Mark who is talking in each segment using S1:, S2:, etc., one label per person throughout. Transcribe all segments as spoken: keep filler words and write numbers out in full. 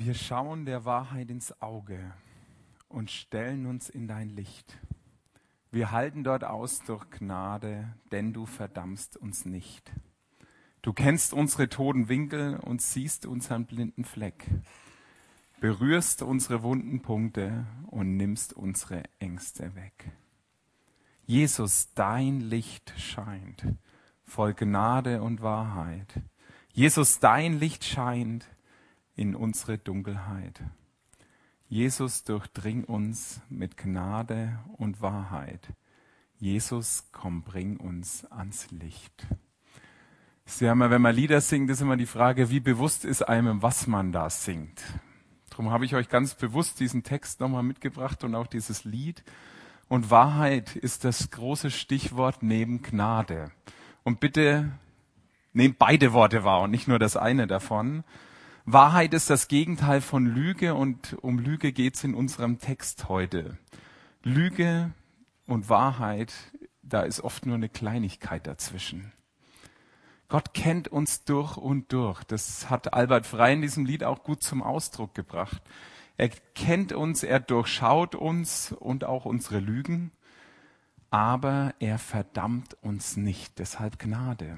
S1: Wir schauen der Wahrheit ins Auge und stellen uns in dein Licht. Wir halten dort aus durch Gnade, denn du verdammst uns nicht. Du kennst unsere toten Winkel und siehst unseren blinden Fleck. Berührst unsere wunden Punkte und nimmst unsere Ängste weg. Jesus, dein Licht scheint, voll Gnade und Wahrheit. Jesus, dein Licht scheint in unsere Dunkelheit. Jesus, durchdring uns mit Gnade und Wahrheit. Jesus, komm, bring uns ans Licht. Sie haben ja, wenn man Lieder singt, ist immer die Frage, wie bewusst ist einem, was man da singt. Darum habe ich euch ganz bewusst diesen Text nochmal mitgebracht und auch dieses Lied. Und Wahrheit ist das große Stichwort neben Gnade. Und bitte nehmt beide Worte wahr und nicht nur das eine davon. Wahrheit ist das Gegenteil von Lüge und um Lüge geht es in unserem Text heute. Lüge und Wahrheit, da ist oft nur eine Kleinigkeit dazwischen. Gott kennt uns durch und durch. Das hat Albert Frey in diesem Lied auch gut zum Ausdruck gebracht. Er kennt uns, er durchschaut uns und auch unsere Lügen, aber er verdammt uns nicht, deshalb Gnade.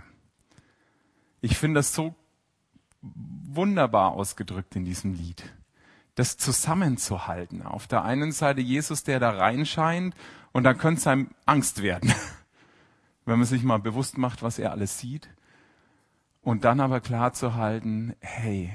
S1: Ich finde das so wunderbar ausgedrückt in diesem Lied, das zusammenzuhalten. Auf der einen Seite Jesus, der da reinscheint, und dann könnte es einem Angst werden, wenn man sich mal bewusst macht, was er alles sieht. Und dann aber klar zu halten, hey,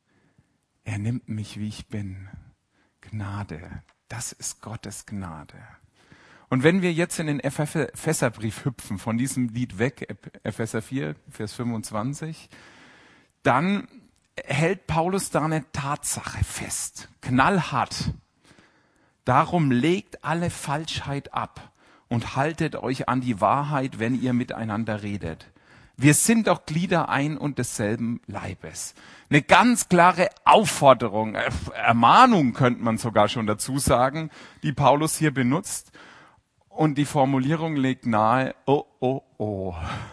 S1: er nimmt mich, wie ich bin. Gnade, das ist Gottes Gnade. Und wenn wir jetzt in den Epheserbrief hüpfen, von diesem Lied weg, Epheser vier, Vers fünfundzwanzig, dann hält Paulus da eine Tatsache fest, knallhart. Darum legt alle Falschheit ab und haltet euch an die Wahrheit, wenn ihr miteinander redet. Wir sind doch Glieder ein und desselben Leibes. Eine ganz klare Aufforderung, Ermahnung könnte man sogar schon dazu sagen, die Paulus hier benutzt. Und die Formulierung legt nahe, oh, oh, oh,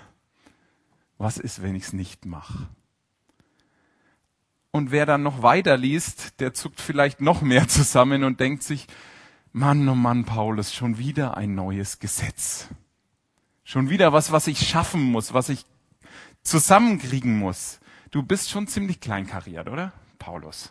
S1: was ist, wenn ich es nicht mache? Und wer dann noch weiter liest, der zuckt vielleicht noch mehr zusammen und denkt sich, Mann, oh Mann, Paulus, schon wieder ein neues Gesetz. Schon wieder was, was ich schaffen muss, was ich zusammenkriegen muss. Du bist schon ziemlich kleinkariert, oder, Paulus?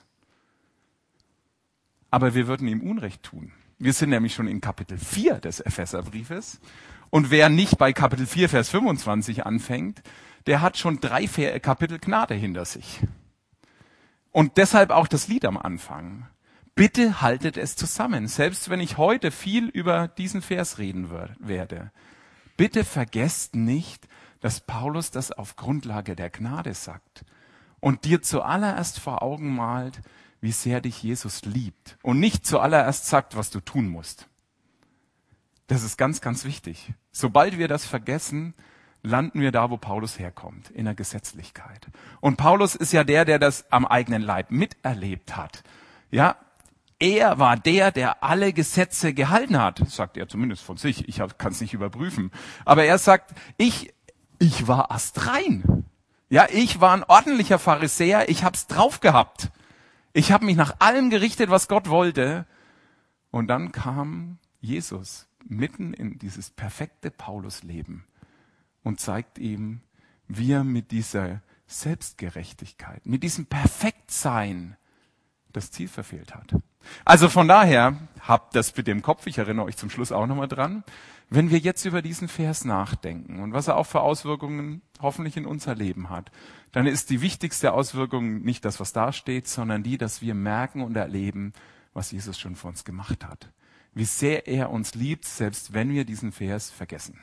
S1: Aber wir würden ihm Unrecht tun. Wir sind nämlich schon in Kapitel vier des Epheserbriefes. Und wer nicht bei Kapitel vier, Vers fünfundzwanzig anfängt, der hat schon drei Kapitel Gnade hinter sich. Und deshalb auch das Lied am Anfang. Bitte haltet es zusammen, selbst wenn ich heute viel über diesen Vers reden werde. Bitte vergesst nicht, dass Paulus das auf Grundlage der Gnade sagt und dir zuallererst vor Augen malt, wie sehr dich Jesus liebt und nicht zuallererst sagt, was du tun musst. Das ist ganz, ganz wichtig. Sobald wir das vergessen, landen wir da, wo Paulus herkommt, in der Gesetzlichkeit. Und Paulus ist ja der, der das am eigenen Leib miterlebt hat. Ja, er war der, der alle Gesetze gehalten hat, sagt er zumindest von sich. Ich kann es nicht überprüfen. Aber er sagt, ich, ich war astrein. Ja, ich war ein ordentlicher Pharisäer. Ich hab's drauf gehabt. Ich habe mich nach allem gerichtet, was Gott wollte. Und dann kam Jesus mitten in dieses perfekte Paulusleben und zeigt ihm, wie er mit dieser Selbstgerechtigkeit, mit diesem Perfektsein das Ziel verfehlt hat. Also von daher, habt das bitte im Kopf, ich erinnere euch zum Schluss auch nochmal dran, wenn wir jetzt über diesen Vers nachdenken und was er auch für Auswirkungen hoffentlich in unser Leben hat, dann ist die wichtigste Auswirkung nicht das, was da steht, sondern die, dass wir merken und erleben, was Jesus schon für uns gemacht hat. Wie sehr er uns liebt, selbst wenn wir diesen Vers vergessen.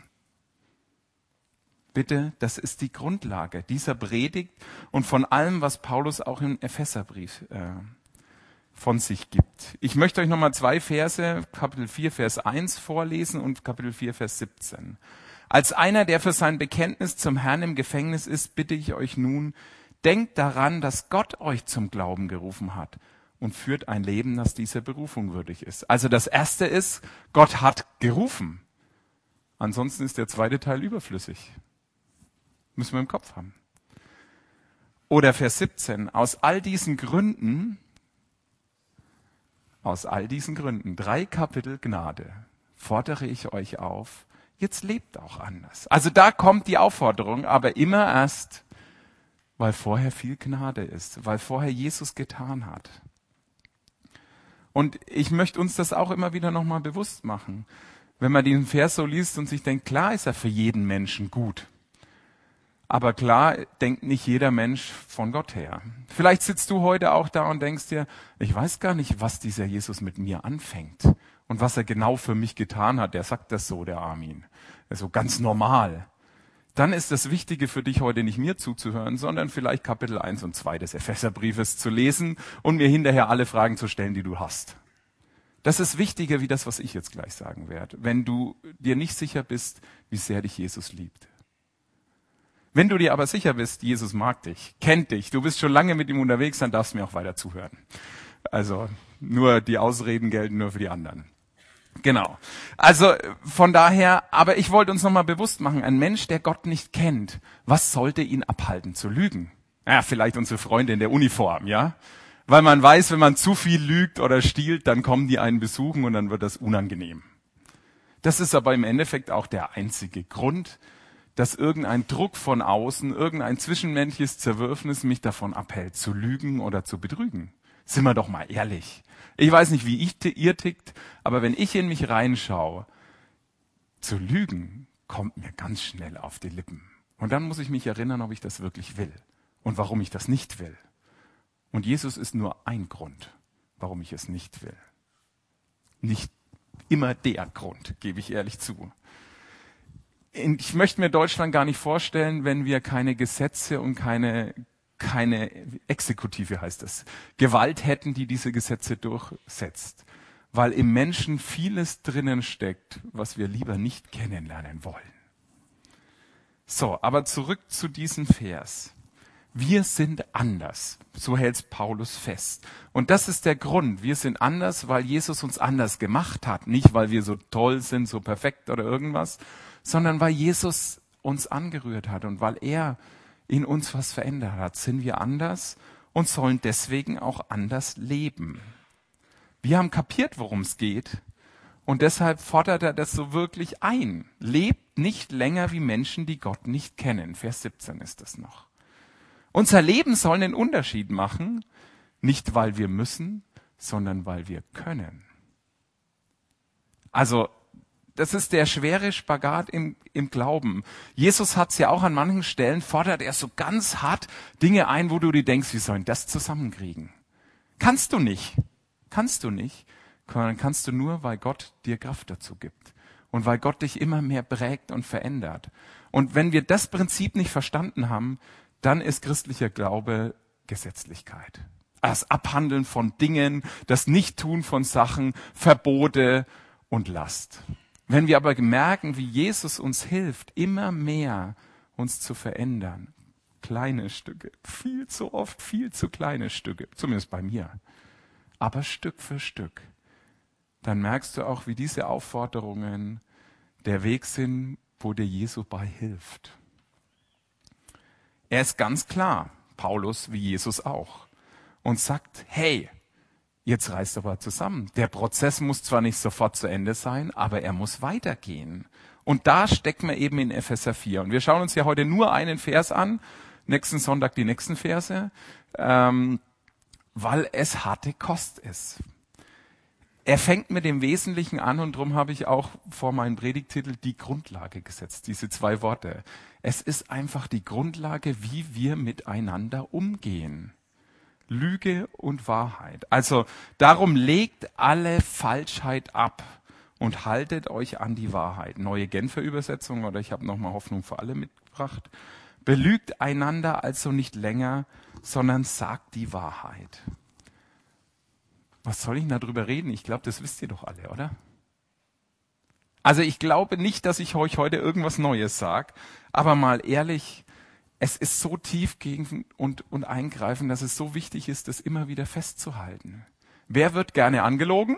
S1: Bitte, das ist die Grundlage dieser Predigt und von allem, was Paulus auch im Epheserbrief äh, von sich gibt. Ich möchte euch nochmal zwei Verse, Kapitel vier, Vers eins vorlesen und Kapitel vier, Vers siebzehn. Als einer, der für sein Bekenntnis zum Herrn im Gefängnis ist, bitte ich euch nun, denkt daran, dass Gott euch zum Glauben gerufen hat und führt ein Leben, das dieser Berufung würdig ist. Also das erste ist, Gott hat gerufen. Ansonsten ist der zweite Teil überflüssig. Müssen wir im Kopf haben. Oder Vers siebzehn. Aus all diesen Gründen, Aus all diesen Gründen, drei Kapitel Gnade, fordere ich euch auf, jetzt lebt auch anders. Also da kommt die Aufforderung, aber immer erst, weil vorher viel Gnade ist, weil vorher Jesus getan hat. Und ich möchte uns das auch immer wieder nochmal bewusst machen. Wenn man diesen Vers so liest und sich denkt, klar ist er für jeden Menschen gut. Aber klar denkt nicht jeder Mensch von Gott her. Vielleicht sitzt du heute auch da und denkst dir, ich weiß gar nicht, was dieser Jesus mit mir anfängt und was er genau für mich getan hat. Der sagt das so, der Armin. Das ist so ganz normal. Dann ist das Wichtige für dich heute nicht mir zuzuhören, sondern vielleicht Kapitel eins und zwei des Epheserbriefes zu lesen und mir hinterher alle Fragen zu stellen, die du hast. Das ist wichtiger wie das, was ich jetzt gleich sagen werde, wenn du dir nicht sicher bist, wie sehr dich Jesus liebt. Wenn du dir aber sicher bist, Jesus mag dich, kennt dich, du bist schon lange mit ihm unterwegs, dann darfst du mir auch weiter zuhören. Also nur die Ausreden gelten nur für die anderen. Genau. Also von daher, aber ich wollte uns nochmal bewusst machen, ein Mensch, der Gott nicht kennt, was sollte ihn abhalten zu lügen? Ja, vielleicht unsere Freunde in der Uniform, ja? Weil man weiß, wenn man zu viel lügt oder stiehlt, dann kommen die einen besuchen und dann wird das unangenehm. Das ist aber im Endeffekt auch der einzige Grund, dass irgendein Druck von außen, irgendein zwischenmenschliches Zerwürfnis mich davon abhält, zu lügen oder zu betrügen. Sind wir doch mal ehrlich. Ich weiß nicht, wie ich, ihr tickt, aber wenn ich in mich reinschaue, zu lügen kommt mir ganz schnell auf die Lippen. Und dann muss ich mich erinnern, ob ich das wirklich will und warum ich das nicht will. Und Jesus ist nur ein Grund, warum ich es nicht will. Nicht immer der Grund, gebe ich ehrlich zu. Ich möchte mir Deutschland gar nicht vorstellen, wenn wir keine Gesetze und keine, keine Exekutive, heißt es, Gewalt hätten, die diese Gesetze durchsetzt. Weil im Menschen vieles drinnen steckt, was wir lieber nicht kennenlernen wollen. So, aber zurück zu diesem Vers. Wir sind anders, so hält Paulus fest. Und das ist der Grund. Wir sind anders, weil Jesus uns anders gemacht hat. Nicht, weil wir so toll sind, so perfekt oder irgendwas, sondern weil Jesus uns angerührt hat und weil er in uns was verändert hat, sind wir anders und sollen deswegen auch anders leben. Wir haben kapiert, worum es geht und deshalb fordert er das so wirklich ein. Lebt nicht länger wie Menschen, die Gott nicht kennen. Vers siebzehn ist das noch. Unser Leben soll einen Unterschied machen, nicht weil wir müssen, sondern weil wir können. Also das ist der schwere Spagat im, im Glauben. Jesus hat es ja auch an manchen Stellen, fordert er so ganz hart Dinge ein, wo du dir denkst, wie sollen das zusammenkriegen? Kannst du nicht. Kannst du nicht. Kannst du nur, weil Gott dir Kraft dazu gibt. Und weil Gott dich immer mehr prägt und verändert. Und wenn wir das Prinzip nicht verstanden haben, dann ist christlicher Glaube Gesetzlichkeit. Das Abhandeln von Dingen, das Nichttun von Sachen, Verbote und Last. Wenn wir aber merken, wie Jesus uns hilft, immer mehr uns zu verändern, kleine Stücke, viel zu oft viel zu kleine Stücke, zumindest bei mir, aber Stück für Stück, dann merkst du auch, wie diese Aufforderungen der Weg sind, wo dir Jesu bei hilft. Er ist ganz klar, Paulus wie Jesus auch, und sagt, hey, jetzt reißt aber zusammen. Der Prozess muss zwar nicht sofort zu Ende sein, aber er muss weitergehen. Und da stecken wir eben in Epheser vier. Und wir schauen uns ja heute nur einen Vers an, nächsten Sonntag die nächsten Verse, ähm, weil es harte Kost ist. Er fängt mit dem Wesentlichen an und darum habe ich auch vor meinem Predigtitel die Grundlage gesetzt, diese zwei Worte. Es ist einfach die Grundlage, wie wir miteinander umgehen. Lüge und Wahrheit. Also darum legt alle Falschheit ab und haltet euch an die Wahrheit. Neue Genfer Übersetzung, oder ich habe nochmal Hoffnung für alle mitgebracht. Belügt einander also nicht länger, sondern sagt die Wahrheit. Was soll ich denn darüber reden? Ich glaube, das wisst ihr doch alle, oder? Also ich glaube nicht, dass ich euch heute irgendwas Neues sage, aber mal ehrlich, es ist so tiefgehend und, und eingreifend, dass es so wichtig ist, das immer wieder festzuhalten. Wer wird gerne angelogen?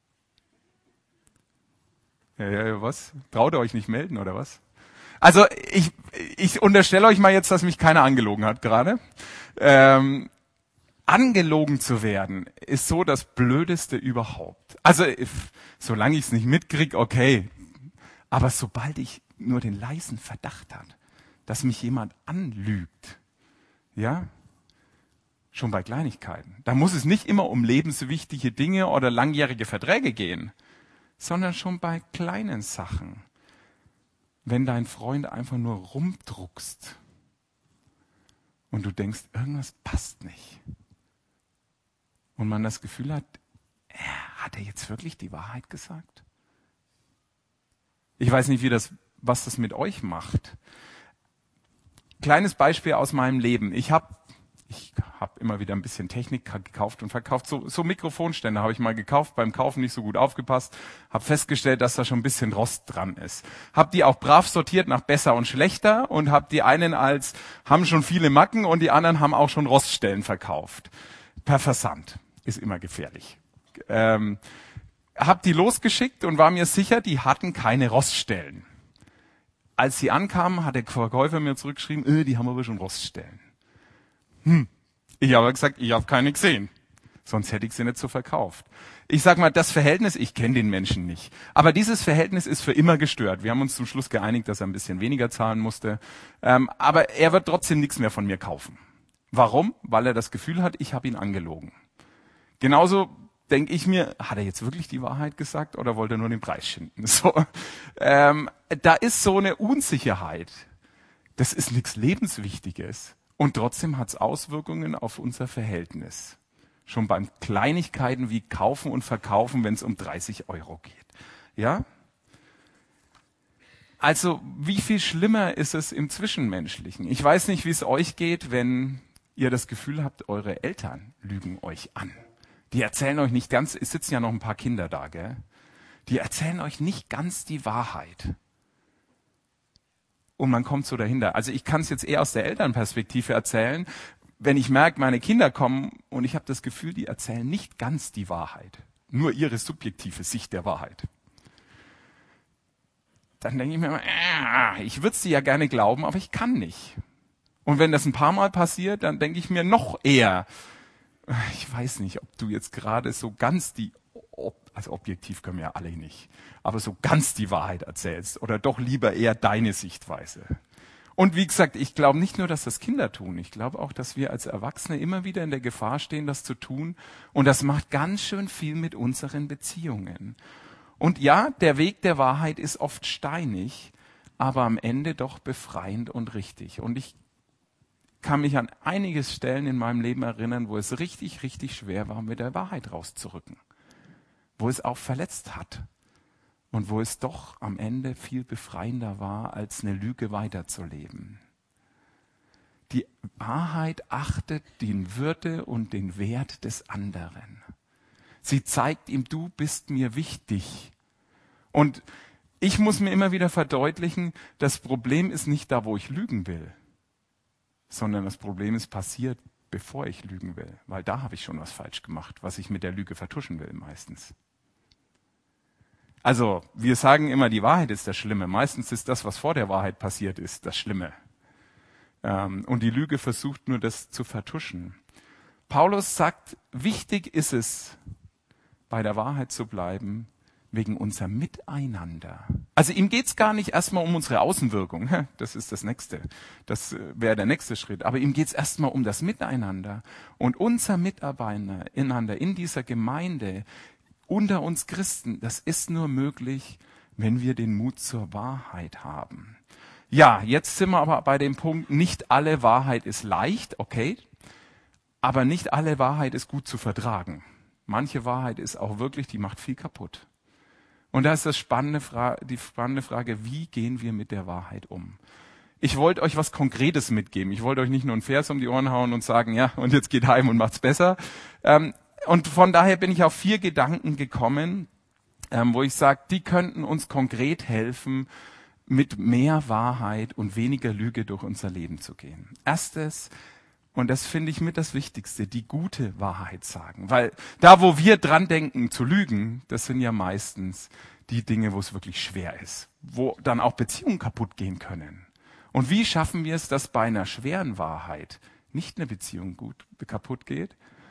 S1: Ja, ja, was? Traut ihr euch nicht melden, oder was? Also ich, ich unterstelle euch mal jetzt, dass mich keiner angelogen hat gerade. Ähm, Angelogen zu werden, ist so das Blödeste überhaupt. Also, if, solange ich es nicht mitkriege, okay. Aber sobald ich nur den leisen Verdacht habe, dass mich jemand anlügt, ja, schon bei Kleinigkeiten. Da muss es nicht immer um lebenswichtige Dinge oder langjährige Verträge gehen, sondern schon bei kleinen Sachen. Wenn dein Freund einfach nur rumdruckst und du denkst, irgendwas passt nicht. Und man das Gefühl hat, äh, hat er jetzt wirklich die Wahrheit gesagt? Ich weiß nicht, wie das, was das mit euch macht. Kleines Beispiel aus meinem Leben. Ich habe ich hab immer wieder ein bisschen Technik gekauft und verkauft. So, so Mikrofonständer habe ich mal gekauft, beim Kaufen nicht so gut aufgepasst. Habe festgestellt, dass da schon ein bisschen Rost dran ist. Habe die auch brav sortiert nach besser und schlechter und habe die einen als, haben schon viele Macken und die anderen haben auch schon Roststellen verkauft. Per Versand. Ist immer gefährlich. Ähm, hab die losgeschickt und war mir sicher, die hatten keine Roststellen. Als sie ankamen, hat der Verkäufer mir zurückgeschrieben, äh, die haben aber schon Roststellen. Hm. Ich habe gesagt, ich habe keine gesehen. Sonst hätte ich sie nicht so verkauft. Ich sag mal, das Verhältnis, ich kenne den Menschen nicht. Aber dieses Verhältnis ist für immer gestört. Wir haben uns zum Schluss geeinigt, dass er ein bisschen weniger zahlen musste. Ähm, aber er wird trotzdem nichts mehr von mir kaufen. Warum? Weil er das Gefühl hat, ich habe ihn angelogen. Genauso denke ich mir, hat er jetzt wirklich die Wahrheit gesagt oder wollte er nur den Preis schinden? So, ähm, da ist so eine Unsicherheit. Das ist nichts Lebenswichtiges. Und trotzdem hat es Auswirkungen auf unser Verhältnis. Schon beim Kleinigkeiten wie Kaufen und Verkaufen, wenn es um dreißig Euro geht. Ja? Also, wie viel schlimmer ist es im Zwischenmenschlichen? Ich weiß nicht, wie es euch geht, wenn ihr das Gefühl habt, eure Eltern lügen euch an. Die erzählen euch nicht ganz, es sitzen ja noch ein paar Kinder da, gell? Die erzählen euch nicht ganz die Wahrheit. Und man kommt so dahinter. Also ich kann es jetzt eher aus der Elternperspektive erzählen, wenn ich merke, meine Kinder kommen und ich habe das Gefühl, die erzählen nicht ganz die Wahrheit, nur ihre subjektive Sicht der Wahrheit. Dann denke ich mir immer, äh, ich würde es dir ja gerne glauben, aber ich kann nicht. Und wenn das ein paar Mal passiert, dann denke ich mir noch eher, ich weiß nicht, ob du jetzt gerade so ganz die, also objektiv können wir ja alle nicht, aber so ganz die Wahrheit erzählst oder doch lieber eher deine Sichtweise. Und wie gesagt, ich glaube nicht nur, dass das Kinder tun, ich glaube auch, dass wir als Erwachsene immer wieder in der Gefahr stehen, das zu tun. Und das macht ganz schön viel mit unseren Beziehungen. Und ja, der Weg der Wahrheit ist oft steinig, aber am Ende doch befreiend und richtig. Und ich kann mich an einige Stellen in meinem Leben erinnern, wo es richtig, richtig schwer war, mit der Wahrheit rauszurücken. Wo es auch verletzt hat. Und wo es doch am Ende viel befreiender war, als eine Lüge weiterzuleben. Die Wahrheit achtet den Würde und den Wert des anderen. Sie zeigt ihm, du bist mir wichtig. Und ich muss mir immer wieder verdeutlichen, das Problem ist nicht da, wo ich lügen will, sondern das Problem ist passiert, bevor ich lügen will. Weil da habe ich schon was falsch gemacht, was ich mit der Lüge vertuschen will meistens. Also, wir sagen immer, die Wahrheit ist das Schlimme. Meistens ist das, was vor der Wahrheit passiert ist, das Schlimme. Ähm, und die Lüge versucht nur, das zu vertuschen. Paulus sagt, wichtig ist es, bei der Wahrheit zu bleiben, wegen unser Miteinander. Also ihm geht's gar nicht erstmal um unsere Außenwirkung. Das ist das Nächste. Das wäre der nächste Schritt. Aber ihm geht's erstmal um das Miteinander. Und unser Miteinander in dieser Gemeinde, unter uns Christen, das ist nur möglich, wenn wir den Mut zur Wahrheit haben. Ja, jetzt sind wir aber bei dem Punkt, nicht alle Wahrheit ist leicht, okay, aber nicht alle Wahrheit ist gut zu vertragen. Manche Wahrheit ist auch wirklich, die macht viel kaputt. Und da ist das spannende Fra- die spannende Frage, wie gehen wir mit der Wahrheit um? Ich wollte euch was Konkretes mitgeben. Ich wollte euch nicht nur einen Vers um die Ohren hauen und sagen, ja, und jetzt geht heim und macht's besser. Ähm, Und von daher bin ich auf vier Gedanken gekommen, ähm, wo ich sage, die könnten uns konkret helfen, mit mehr Wahrheit und weniger Lüge durch unser Leben zu gehen. Erstes, und das finde ich mit das Wichtigste, die gute Wahrheit sagen. Weil da, wo wir dran denken zu lügen, das sind ja meistens die Dinge, wo es wirklich schwer ist, wo dann auch Beziehungen kaputt gehen können. Und wie schaffen wir es, dass bei einer schweren Wahrheit nicht eine Beziehung gut kaputt geht,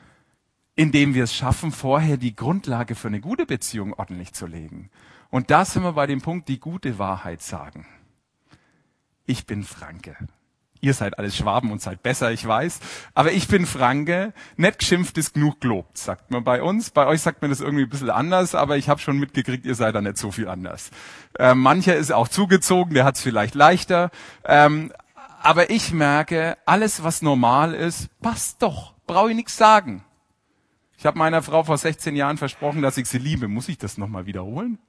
S1: indem wir es schaffen, vorher die Grundlage für eine gute Beziehung ordentlich zu legen. Und da sind wir bei dem Punkt, die gute Wahrheit sagen. Ich bin Franke. Ihr seid alles Schwaben und seid besser, ich weiß. Aber ich bin Franke. Nicht geschimpft ist genug gelobt, sagt man bei uns. Bei euch sagt man das irgendwie ein bisschen anders, aber ich habe schon mitgekriegt, ihr seid da nicht so viel anders. Äh, mancher ist auch zugezogen, der hat es vielleicht leichter. Ähm, aber ich merke, alles, was normal ist, passt doch. Brauche ich nichts sagen. Ich habe meiner Frau vor sechzehn Jahren versprochen, dass ich sie liebe. Muss ich das nochmal wiederholen?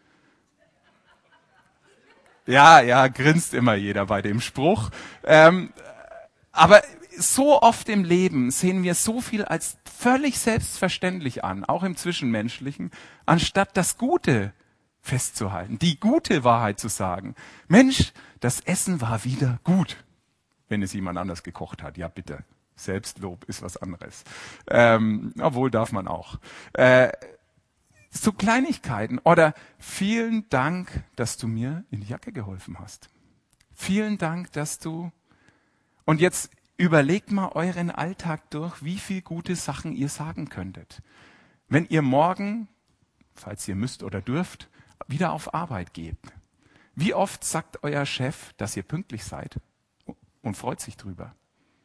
S1: Ja, ja, grinst immer jeder bei dem Spruch. Ähm, aber so oft im Leben sehen wir so viel als völlig selbstverständlich an, auch im Zwischenmenschlichen, anstatt das Gute festzuhalten, die gute Wahrheit zu sagen. Mensch, das Essen war wieder gut, wenn es jemand anders gekocht hat. Ja, bitte. Selbstlob ist was anderes. Ähm, obwohl darf man auch. Äh, So Kleinigkeiten. Oder vielen Dank, dass du mir in die Jacke geholfen hast. Vielen Dank, dass du... Und jetzt überlegt mal euren Alltag durch, wie viel gute Sachen ihr sagen könntet. Wenn ihr morgen, falls ihr müsst oder dürft, wieder auf Arbeit geht. Wie oft sagt euer Chef, dass ihr pünktlich seid und freut sich drüber?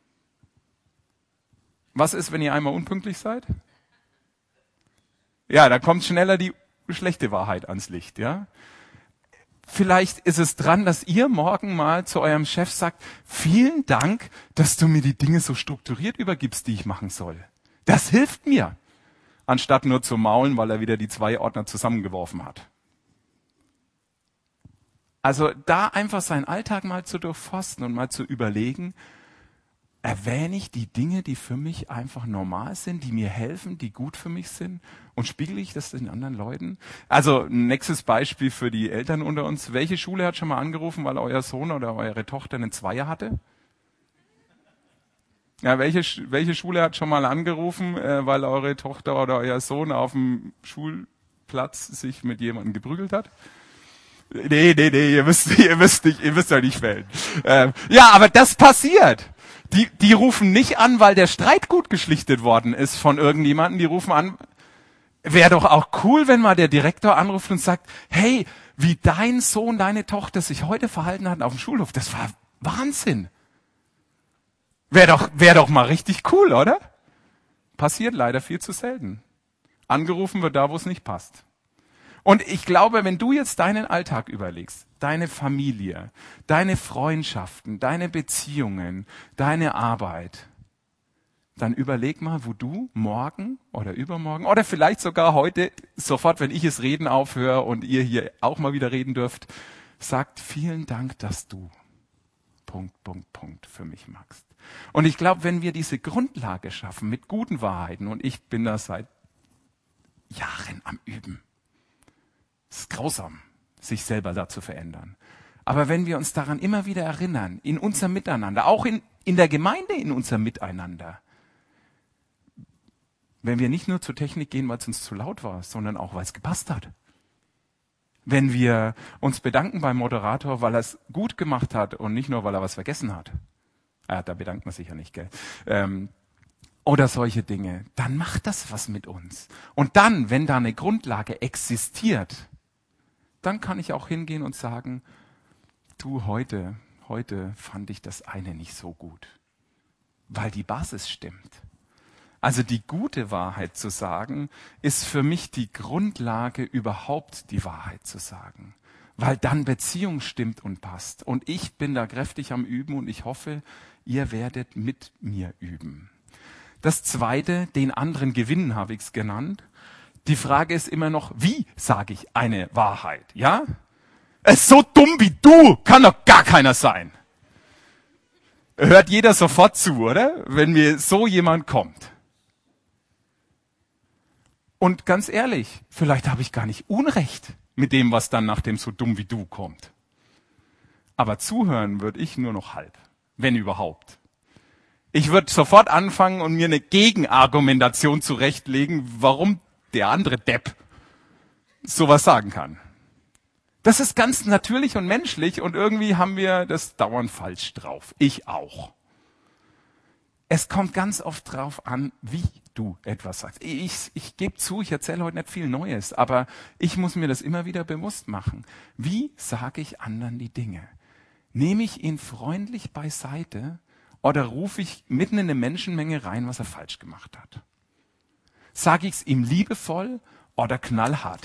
S1: Was ist, wenn ihr einmal unpünktlich seid? Ja, da kommt schneller die schlechte Wahrheit ans Licht, ja. Vielleicht ist es dran, dass ihr morgen mal zu eurem Chef sagt, vielen Dank, dass du mir die Dinge so strukturiert übergibst, die ich machen soll. Das hilft mir. Anstatt nur zu maulen, weil er wieder die zwei Ordner zusammengeworfen hat. Also da einfach seinen Alltag mal zu durchforsten und mal zu überlegen, erwähne ich die Dinge, die für mich einfach normal sind, die mir helfen, die gut für mich sind und spiegel ich das den anderen Leuten? Also nächstes Beispiel für die Eltern unter uns. Welche Schule hat schon mal angerufen, weil euer Sohn oder eure Tochter einen Zweier hatte? Ja, welche, welche Schule hat schon mal angerufen, äh, weil eure Tochter oder euer Sohn auf dem Schulplatz sich mit jemandem geprügelt hat? Nee, nee, nee, ihr müsst, ihr müsst nicht, ihr müsst ja nicht wählen. Ähm, ja, aber das passiert. Die, die rufen nicht an, weil der Streit gut geschlichtet worden ist von irgendjemandem. Die rufen an, wäre doch auch cool, wenn mal der Direktor anruft und sagt, hey, wie dein Sohn, deine Tochter sich heute verhalten hat auf dem Schulhof, das war Wahnsinn. Wäre doch, wäre doch mal richtig cool, oder? Passiert leider viel zu selten. Angerufen wird da, wo es nicht passt. Und ich glaube, wenn du jetzt deinen Alltag überlegst, deine Familie, deine Freundschaften, deine Beziehungen, deine Arbeit, dann überleg mal, wo du morgen oder übermorgen oder vielleicht sogar heute, sofort, wenn ich es reden aufhöre und ihr hier auch mal wieder reden dürft, sagt vielen Dank, dass du Punkt, Punkt, Punkt für mich magst. Und ich glaube, wenn wir diese Grundlage schaffen mit guten Wahrheiten, und ich bin da seit Jahren am Üben, es ist grausam, sich selber da zu verändern. Aber wenn wir uns daran immer wieder erinnern, in unserem Miteinander, auch in, in der Gemeinde, in unserem Miteinander, wenn wir nicht nur zur Technik gehen, weil es uns zu laut war, sondern auch, weil es gepasst hat. Wenn wir uns bedanken beim Moderator, weil er es gut gemacht hat und nicht nur, weil er was vergessen hat. Ah, da bedankt man sich ja nicht, gell? Ähm, Oder solche Dinge, dann macht das was mit uns. Und dann, wenn da eine Grundlage existiert, dann kann ich auch hingehen und sagen, du, heute, heute fand ich das eine nicht so gut, weil die Basis stimmt. Also die gute Wahrheit zu sagen, ist für mich die Grundlage, überhaupt die Wahrheit zu sagen, weil dann Beziehung stimmt und passt. Und ich bin da kräftig am Üben und ich hoffe, ihr werdet mit mir üben. Das Zweite, den anderen gewinnen, habe ich es genannt. Die Frage ist immer noch, wie sage ich eine Wahrheit? Ja? Es ist so dumm wie du, kann doch gar keiner sein. Hört jeder sofort zu, oder? Wenn mir so jemand kommt. Und ganz ehrlich, vielleicht habe ich gar nicht Unrecht mit dem, was dann nach dem so dumm wie du kommt. Aber zuhören würde ich nur noch halb, wenn überhaupt. Ich würde sofort anfangen und mir eine Gegenargumentation zurechtlegen, warum der andere Depp sowas sagen kann. Das ist ganz natürlich und menschlich und irgendwie haben wir das dauernd falsch drauf. Ich auch. Es kommt ganz oft drauf an, wie du etwas sagst. Ich, ich gebe zu, ich erzähle heute nicht viel Neues, aber ich muss mir das immer wieder bewusst machen. Wie sage ich anderen die Dinge? Nehme ich ihn freundlich beiseite oder rufe ich mitten in eine Menschenmenge rein, was er falsch gemacht hat? Sage ich es ihm liebevoll oder knallhart?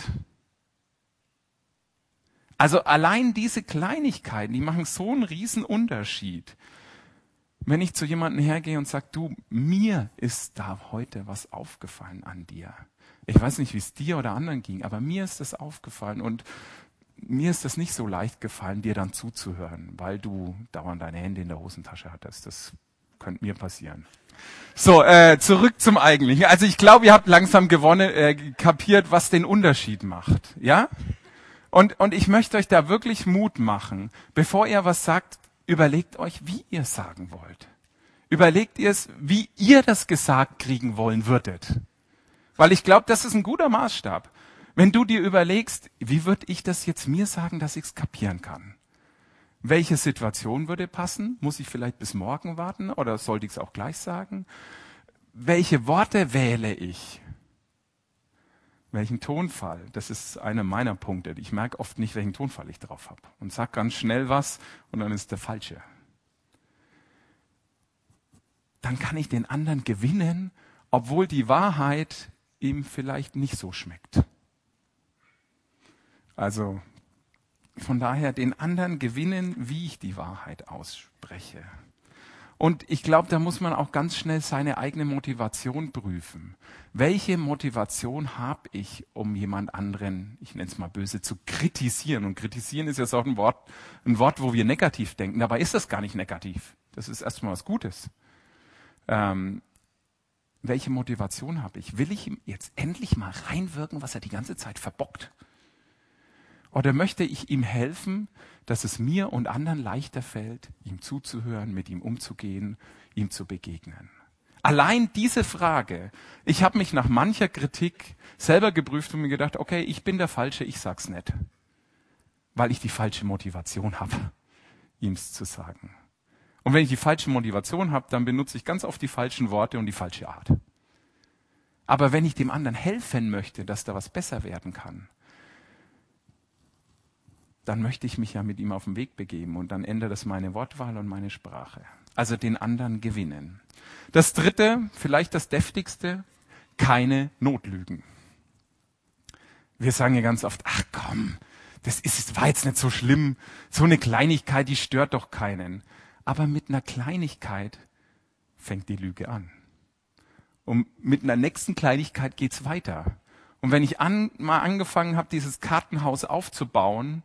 S1: Also allein diese Kleinigkeiten, die machen so einen riesen Unterschied. Wenn ich zu jemandem hergehe und sage, du, mir ist da heute was aufgefallen an dir. Ich weiß nicht, wie es dir oder anderen ging, aber mir ist das aufgefallen und mir ist das nicht so leicht gefallen, dir dann zuzuhören, weil du dauernd deine Hände in der Hosentasche hattest. Das könnte mir passieren. So, äh, zurück zum Eigentlichen. Also ich glaube, ihr habt langsam gewonnen, äh, kapiert, was den Unterschied macht. Ja? Und, und ich möchte euch da wirklich Mut machen. Bevor ihr was sagt, überlegt euch, wie ihr sagen wollt. Überlegt ihr es, wie ihr das gesagt kriegen wollen würdet. Weil ich glaube, das ist ein guter Maßstab. Wenn du dir überlegst, wie würde ich das jetzt mir sagen, dass ich es kapieren kann? Welche Situation würde passen? Muss ich vielleicht bis morgen warten oder sollte ich es auch gleich sagen? Welche Worte wähle ich? Welchen Tonfall? Das ist einer meiner Punkte. Ich merke oft nicht, welchen Tonfall ich drauf habe. Und sag ganz schnell was und dann ist der falsche. Dann kann ich den anderen gewinnen, obwohl die Wahrheit ihm vielleicht nicht so schmeckt. Also von daher den anderen gewinnen, wie ich die Wahrheit ausspreche. Und ich glaube, da muss man auch ganz schnell seine eigene Motivation prüfen. Welche Motivation habe ich, um jemand anderen, ich nenne es mal böse, zu kritisieren? Und kritisieren ist ja so ein Wort, ein Wort, wo wir negativ denken. Dabei ist das gar nicht negativ. Das ist erstmal was Gutes. Ähm, welche Motivation habe ich? Will ich ihm jetzt endlich mal reinwirken, was er die ganze Zeit verbockt? Oder möchte ich ihm helfen, dass es mir und anderen leichter fällt, ihm zuzuhören, mit ihm umzugehen, ihm zu begegnen? Allein diese Frage, ich habe mich nach mancher Kritik selber geprüft und mir gedacht, okay, ich bin der Falsche, ich sag's nicht. Weil ich die falsche Motivation habe, ihm's zu sagen. Und wenn ich die falsche Motivation habe, dann benutze ich ganz oft die falschen Worte und die falsche Art. Aber wenn ich dem anderen helfen möchte, dass da was besser werden kann, dann möchte ich mich ja mit ihm auf den Weg begeben und dann ändert das meine Wortwahl und meine Sprache. Also den anderen gewinnen. Das dritte, vielleicht das deftigste, keine Notlügen. Wir sagen ja ganz oft, ach komm, das ist, war jetzt nicht so schlimm, so eine Kleinigkeit, die stört doch keinen. Aber mit einer Kleinigkeit fängt die Lüge an. Und mit einer nächsten Kleinigkeit geht's weiter. Und wenn ich an, mal angefangen habe, dieses Kartenhaus aufzubauen,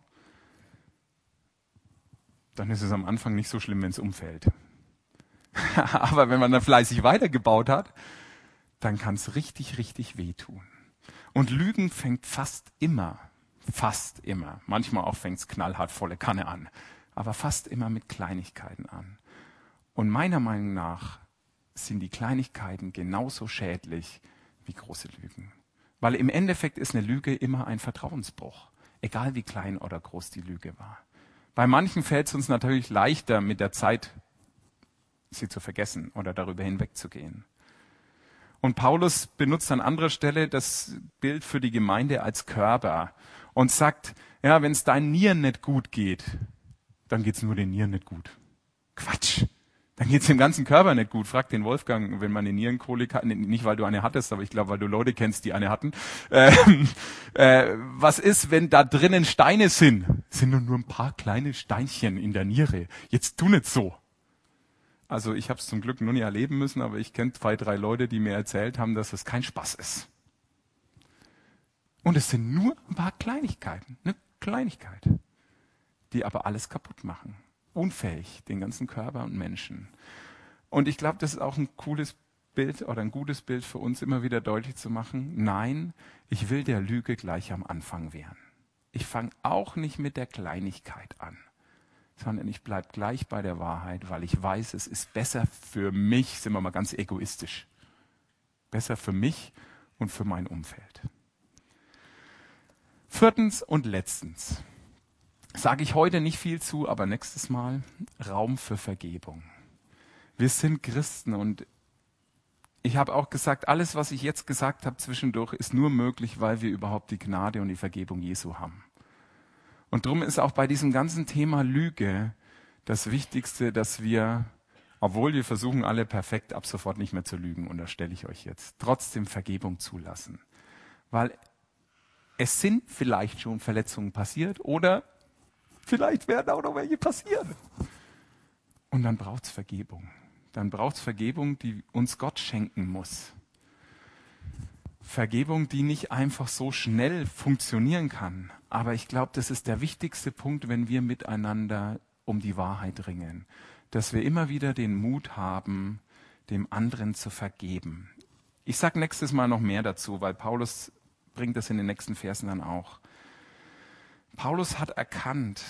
S1: dann ist es am Anfang nicht so schlimm, wenn es umfällt. Aber wenn man dann fleißig weitergebaut hat, dann kann es richtig, richtig wehtun. Und Lügen fängt fast immer, fast immer, manchmal auch fängt es knallhart volle Kanne an, aber fast immer mit Kleinigkeiten an. Und meiner Meinung nach sind die Kleinigkeiten genauso schädlich wie große Lügen. Weil im Endeffekt ist eine Lüge immer ein Vertrauensbruch, egal wie klein oder groß die Lüge war. Bei manchen fällt es uns natürlich leichter, mit der Zeit sie zu vergessen oder darüber hinwegzugehen. Und Paulus benutzt an anderer Stelle das Bild für die Gemeinde als Körper und sagt, ja, wenn es deinen Nieren nicht gut geht, dann geht es nur den Nieren nicht gut. Quatsch! Dann geht es dem ganzen Körper nicht gut. Frag den Wolfgang, wenn man eine Nierenkolik hat, nicht weil du eine hattest, aber ich glaube, weil du Leute kennst, die eine hatten. Ähm, äh, was ist, wenn da drinnen Steine sind? Es sind nur, nur ein paar kleine Steinchen in der Niere. Jetzt tu nicht so. Also ich habe es zum Glück noch nie erleben müssen, aber ich kenne zwei, drei Leute, die mir erzählt haben, dass es kein Spaß ist. Und es sind nur ein paar Kleinigkeiten, eine Kleinigkeit, die aber alles kaputt machen. Unfähig, den ganzen Körper und Menschen. Und ich glaube, das ist auch ein cooles Bild oder ein gutes Bild für uns, immer wieder deutlich zu machen. Nein, ich will der Lüge gleich am Anfang wehren. Ich fange auch nicht mit der Kleinigkeit an, sondern ich bleibe gleich bei der Wahrheit, weil ich weiß, es ist besser für mich, sind wir mal ganz egoistisch, besser für mich und für mein Umfeld. Viertens und letztens. Sage ich heute nicht viel zu, aber nächstes Mal Raum für Vergebung. Wir sind Christen und ich habe auch gesagt, alles, was ich jetzt gesagt habe zwischendurch, ist nur möglich, weil wir überhaupt die Gnade und die Vergebung Jesu haben. Und darum ist auch bei diesem ganzen Thema Lüge das Wichtigste, dass wir, obwohl wir versuchen, alle perfekt ab sofort nicht mehr zu lügen, unterstelle ich euch jetzt, trotzdem Vergebung zulassen. Weil es sind vielleicht schon Verletzungen passiert oder vielleicht werden auch noch welche passieren. Und dann braucht es Vergebung. Dann braucht es Vergebung, die uns Gott schenken muss. Vergebung, die nicht einfach so schnell funktionieren kann. Aber ich glaube, das ist der wichtigste Punkt, wenn wir miteinander um die Wahrheit ringen. Dass wir immer wieder den Mut haben, dem anderen zu vergeben. Ich sage nächstes Mal noch mehr dazu, weil Paulus bringt das in den nächsten Versen dann auch. Paulus hat erkannt,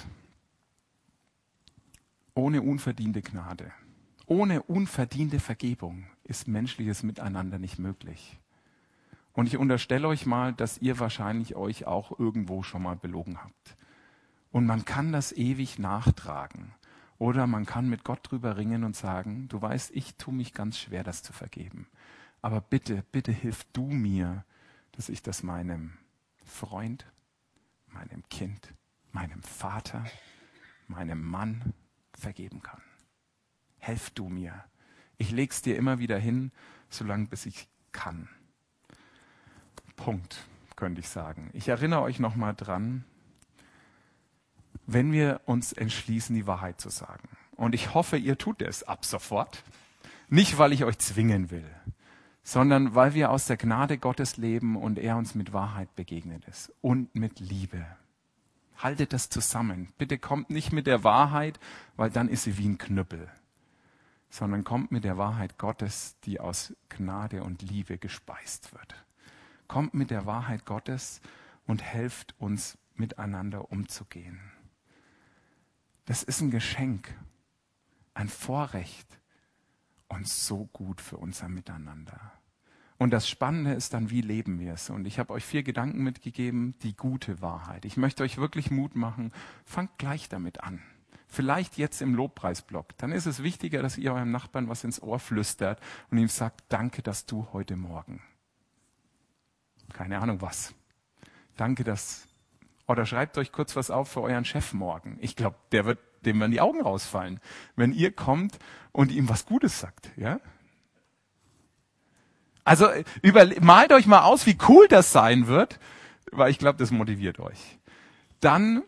S1: ohne unverdiente Gnade, ohne unverdiente Vergebung ist menschliches Miteinander nicht möglich. Und ich unterstelle euch mal, dass ihr wahrscheinlich euch auch irgendwo schon mal belogen habt. Und man kann das ewig nachtragen. Oder man kann mit Gott drüber ringen und sagen, du weißt, ich tue mich ganz schwer, das zu vergeben. Aber bitte, bitte hilf du mir, dass ich das meinem Freund, meinem Kind, meinem Vater, meinem Mann vergeben kann. Helf du mir. Ich leg's dir immer wieder hin, solange bis ich kann. Punkt, könnte ich sagen. Ich erinnere euch nochmal dran, wenn wir uns entschließen, die Wahrheit zu sagen. Und ich hoffe, ihr tut es ab sofort. Nicht, weil ich euch zwingen will, sondern weil wir aus der Gnade Gottes leben und er uns mit Wahrheit begegnet ist und mit Liebe. Haltet das zusammen. Bitte kommt nicht mit der Wahrheit, weil dann ist sie wie ein Knüppel, sondern kommt mit der Wahrheit Gottes, die aus Gnade und Liebe gespeist wird. Kommt mit der Wahrheit Gottes und helft uns miteinander umzugehen. Das ist ein Geschenk, ein Vorrecht und so gut für unser Miteinander. Und das Spannende ist dann, wie leben wir es? Und ich habe euch vier Gedanken mitgegeben, die gute Wahrheit. Ich möchte euch wirklich Mut machen, fangt gleich damit an. Vielleicht jetzt im Lobpreisblock. Dann ist es wichtiger, dass ihr eurem Nachbarn was ins Ohr flüstert und ihm sagt, danke, dass du heute Morgen. Keine Ahnung was. Danke, dass... Oder schreibt euch kurz was auf für euren Chef morgen. Ich glaube, der wird, dem werden die Augen rausfallen, wenn ihr kommt und ihm was Gutes sagt. Ja? Also über, malt euch mal aus, wie cool das sein wird, weil ich glaube, das motiviert euch. Dann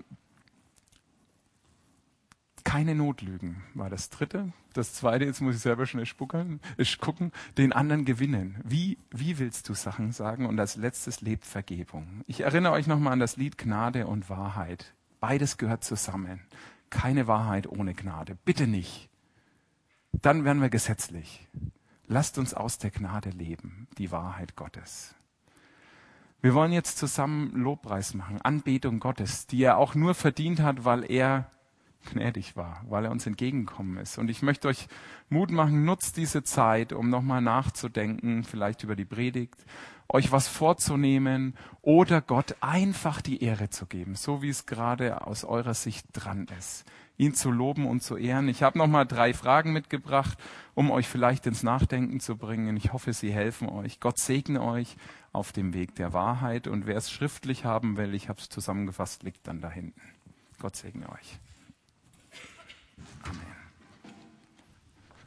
S1: keine Notlügen war das dritte. Das zweite, jetzt muss ich selber schnell spuckern, ist gucken, den anderen gewinnen. Wie, wie willst du Sachen sagen? Und als letztes lebt Vergebung. Ich erinnere euch nochmal an das Lied Gnade und Wahrheit. Beides gehört zusammen. Keine Wahrheit ohne Gnade. Bitte nicht. Dann werden wir gesetzlich. Lasst uns aus der Gnade leben, die Wahrheit Gottes. Wir wollen jetzt zusammen Lobpreis machen, Anbetung Gottes, die er auch nur verdient hat, weil er gnädig war, weil er uns entgegengekommen ist. Und ich möchte euch Mut machen, nutzt diese Zeit, um nochmal nachzudenken, vielleicht über die Predigt, euch was vorzunehmen oder Gott einfach die Ehre zu geben, so wie es gerade aus eurer Sicht dran ist, ihn zu loben und zu ehren. Ich habe nochmal drei Fragen mitgebracht, um euch vielleicht ins Nachdenken zu bringen. Ich hoffe, sie helfen euch. Gott segne euch auf dem Weg der Wahrheit. Und wer es schriftlich haben will, ich habe es zusammengefasst, liegt dann da hinten. Gott segne euch. Amen.